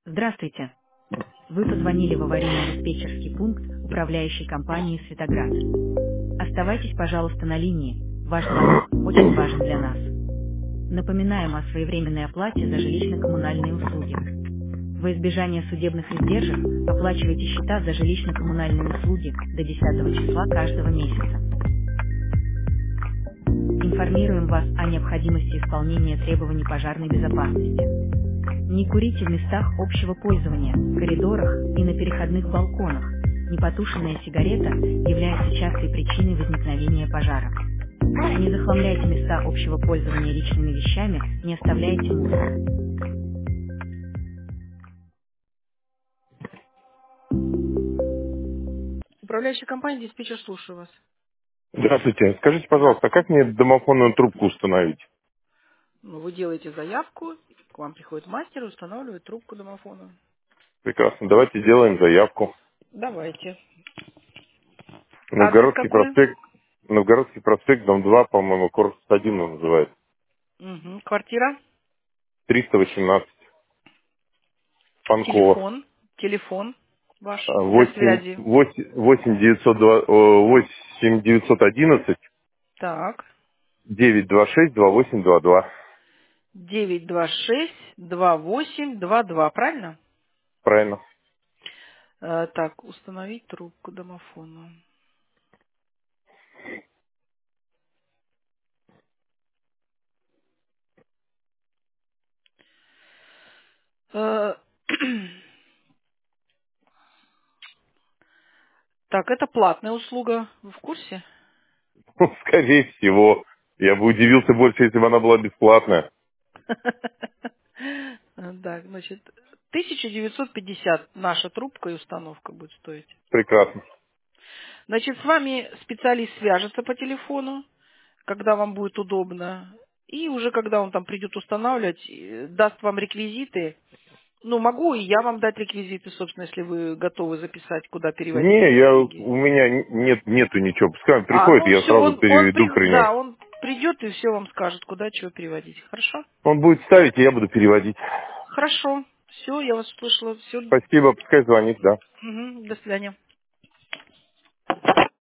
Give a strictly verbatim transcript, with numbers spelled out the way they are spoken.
Здравствуйте. Вы позвонили в аварийно-диспетчерский пункт управляющей компании «Светоград». Оставайтесь, пожалуйста, на линии. Ваш звонок очень важен для нас. Напоминаем о своевременной оплате за жилищно-коммунальные услуги. Во избежание судебных издержек оплачивайте счета за жилищно-коммунальные услуги до десятого числа каждого месяца. Информируем вас о необходимости исполнения требований пожарной безопасности. Не курите в местах общего пользования, коридорах и на переходных балконах. Непотушенная сигарета является частой причиной возникновения пожара. Не захламляйте места общего пользования личными вещами, не оставляйте мусор. Управляющая компания «Диспетчер», слушаю вас. Здравствуйте. Скажите, пожалуйста, а как мне домофонную трубку установить? Ну, вы делаете заявку, к вам приходит мастер и устанавливает трубку домофона. Прекрасно. Давайте сделаем заявку. Давайте. Адрес Новгородский какой? проспект, Новгородский проспект, дом два, по-моему, корпус один он называется. Угу. Квартира? триста восемнадцать. Панкова. Телефон? Телефон ваш для восемь, связи? восемь, восемь девятьсот два, о, восемь девятьсот одиннадцать Так. девять два шесть два восемь два два. девять два шесть два восемь два два, правильно? Правильно. Э, так, установить трубку домофона. Э, так, это платная услуга. Вы в курсе? Скорее всего. Я бы удивился больше, если бы она была бесплатная. Так, значит, тысяча девятьсот пятьдесят наша трубка и установка будет стоить. Прекрасно. Значит, с вами специалист свяжется по телефону, когда вам будет удобно. И уже когда он там придет устанавливать, э, даст вам реквизиты. Ну, могу и я вам дать реквизиты, собственно, если вы готовы записать, куда переводить Не, эти я, деньги. у меня нет, нету ничего. Пускай он А, приходит, ну я все, сразу он, он переведу при- при нем. да, он придет и все вам скажет, куда чего переводить. Хорошо? Он будет ставить, и я буду переводить. Хорошо. Все, я вас услышала. Все. Спасибо, пускай звонит, да. До свидания.